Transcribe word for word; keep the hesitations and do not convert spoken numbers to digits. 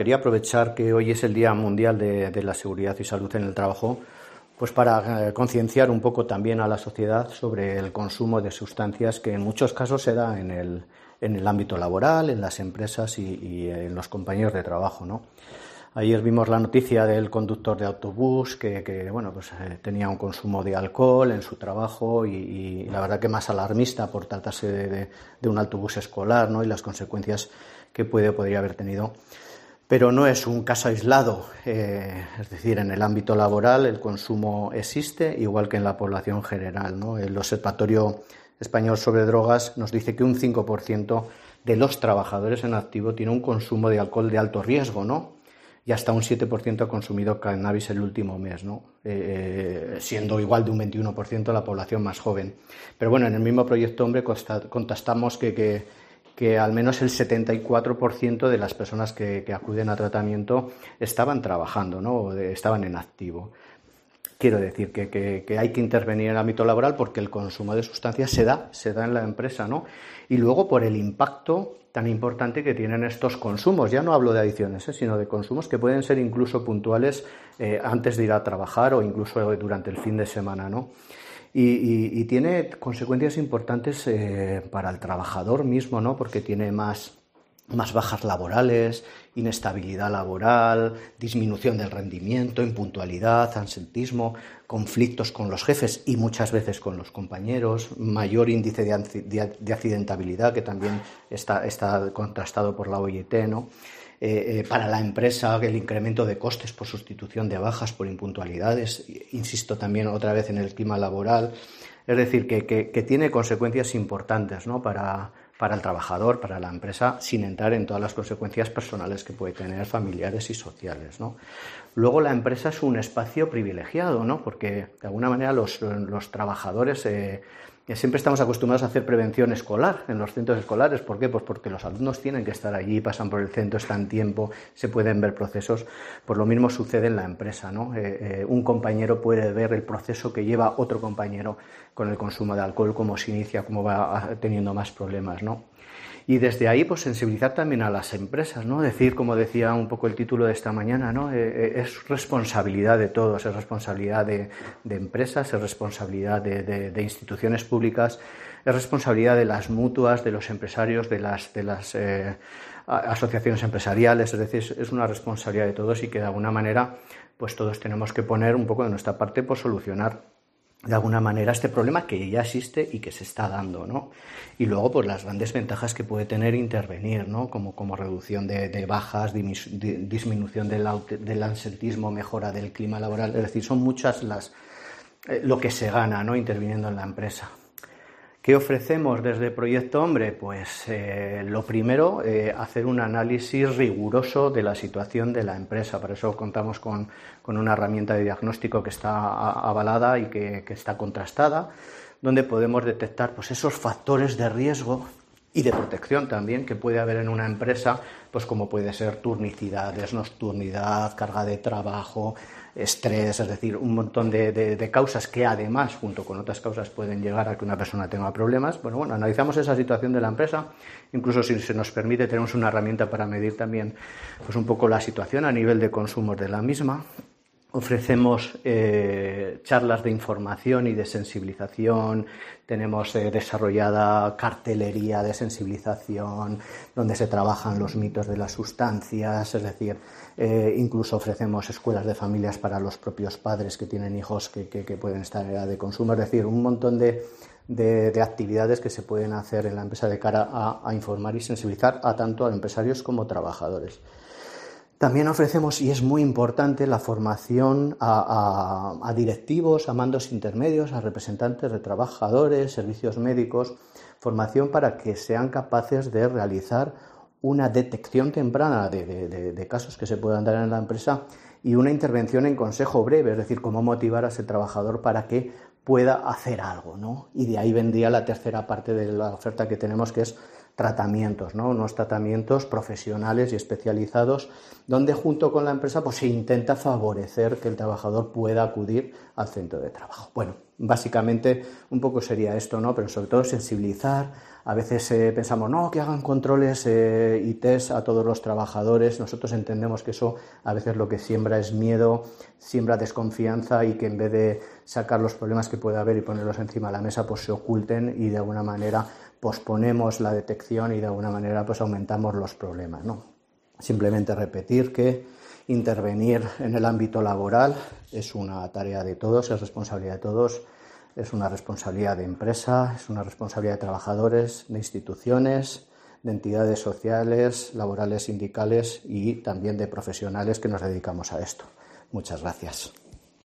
Quería aprovechar que hoy es el Día Mundial de, de la Seguridad y Salud en el Trabajo, pues para eh, concienciar un poco también a la sociedad sobre el consumo de sustancias que en muchos casos se da en el, en el ámbito laboral, en las empresas y, y en los compañeros de trabajo, ¿no? Ayer vimos la noticia del conductor de autobús que, que bueno, pues, eh, tenía un consumo de alcohol en su trabajo y, y la verdad que más alarmista por tratarse de, de, de un autobús escolar, ¿no? Y las consecuencias que puede, podría haber tenido. Pero no es un caso aislado, eh, es decir, en el ámbito laboral el consumo existe, igual que en la población general, ¿no? El Observatorio Español sobre Drogas nos dice que un cinco por ciento de los trabajadores en activo tiene un consumo de alcohol de alto riesgo, ¿no? Y hasta un siete por ciento ha consumido cannabis el último mes, ¿no? Eh, siendo igual de un veintiuno por ciento la población más joven. Pero bueno, en el mismo proyecto Hombre contrastamos que... que que al menos el setenta y cuatro por ciento de las personas que, que acuden a tratamiento estaban trabajando, ¿no? O de, estaban en activo. Quiero decir que, que, que hay que intervenir en el ámbito laboral porque el consumo de sustancias se da, se da en la empresa, ¿no? Y luego por el impacto tan importante que tienen estos consumos. Ya no hablo de adicciones, ¿eh? Sino de consumos que pueden ser incluso puntuales eh, antes de ir a trabajar o incluso durante el fin de semana, ¿no? Y, y, y tiene consecuencias importantes eh, para el trabajador mismo, ¿no? Porque tiene más, más bajas laborales, inestabilidad laboral, disminución del rendimiento, impuntualidad, absentismo, conflictos con los jefes y muchas veces con los compañeros, mayor índice de, de accidentabilidad, que también está, está contrastado por la O I T, ¿no? Eh, eh, para la empresa, el incremento de costes por sustitución de bajas por impuntualidades, insisto también otra vez en el clima laboral, es decir, que, que, que tiene consecuencias importantes, ¿no? para, para el trabajador, para la empresa, sin entrar en todas las consecuencias personales que puede tener, familiares y sociales, ¿no? Luego la empresa es un espacio privilegiado, ¿no? Porque de alguna manera los, los trabajadores eh, siempre estamos acostumbrados a hacer prevención escolar en los centros escolares. ¿Por qué? Pues porque los alumnos tienen que estar allí, pasan por el centro, están tiempo, se pueden ver procesos. Pues lo mismo sucede en la empresa, ¿no? Eh, eh, un compañero puede ver el proceso que lleva otro compañero con el consumo de alcohol, cómo se inicia, cómo va teniendo más problemas, ¿no? Y desde ahí, pues sensibilizar también a las empresas, ¿no? Decir, como decía un poco el título de esta mañana, ¿no? Eh, es responsabilidad de todos, es responsabilidad de, de empresas, es responsabilidad de, de, de instituciones públicas, es responsabilidad de las mutuas, de los empresarios, de las, de las eh, asociaciones empresariales, es decir, es una responsabilidad de todos y que de alguna manera, pues todos tenemos que poner un poco de nuestra parte por solucionar de alguna manera este problema que ya existe y que se está dando, ¿no? Y luego, pues las grandes ventajas que puede tener intervenir, ¿no? Como, como reducción de, de bajas, dimis, di, disminución del, del absentismo, mejora del clima laboral, es decir, son muchas las eh, lo que se gana, ¿no? Interviniendo en la empresa. ¿Qué ofrecemos desde Proyecto Hombre? Pues eh, lo primero, eh, hacer un análisis riguroso de la situación de la empresa. Para eso contamos con, con una herramienta de diagnóstico que está avalada y que, que está contrastada, donde podemos detectar pues, esos factores de riesgo y de protección también que puede haber en una empresa, pues como puede ser turnicidad, desnocturnidad, carga de trabajo, estrés, es decir, un montón de, de, de causas que además, junto con otras causas, pueden llegar a que una persona tenga problemas. Bueno, bueno, analizamos esa situación de la empresa, incluso si se nos permite, tenemos una herramienta para medir también pues un poco la situación a nivel de consumos de la misma. Ofrecemos eh, charlas de información y de sensibilización, tenemos eh, desarrollada cartelería de sensibilización donde se trabajan los mitos de las sustancias, es decir, eh, incluso ofrecemos escuelas de familias para los propios padres que tienen hijos que, que, que pueden estar en edad de consumo, es decir, un montón de, de, de actividades que se pueden hacer en la empresa de cara a, a informar y sensibilizar a tanto a empresarios como trabajadores. También ofrecemos, y es muy importante, la formación a, a, a directivos, a mandos intermedios, a representantes de trabajadores, servicios médicos, formación para que sean capaces de realizar una detección temprana de, de, de, de casos que se puedan dar en la empresa y una intervención en consejo breve, es decir, cómo motivar a ese trabajador para que pueda hacer algo, ¿no? Y de ahí vendría la tercera parte de la oferta que tenemos, que es tratamientos, ¿no? Unos tratamientos profesionales y especializados donde junto con la empresa pues, se intenta favorecer que el trabajador pueda acudir al centro de trabajo. Bueno, básicamente un poco sería esto, ¿no? Pero sobre todo sensibilizar. A veces eh, pensamos, no, que hagan controles eh, y test a todos los trabajadores. Nosotros entendemos que eso a veces lo que siembra es miedo, siembra desconfianza y que en vez de sacar los problemas que puede haber y ponerlos encima de la mesa, pues se oculten y de alguna manera posponemos la detección y de alguna manera pues aumentamos los problemas, ¿no? Simplemente repetir que intervenir en el ámbito laboral es una tarea de todos, es responsabilidad de todos, es una responsabilidad de empresa, es una responsabilidad de trabajadores, de instituciones, de entidades sociales, laborales, sindicales y también de profesionales que nos dedicamos a esto. Muchas gracias.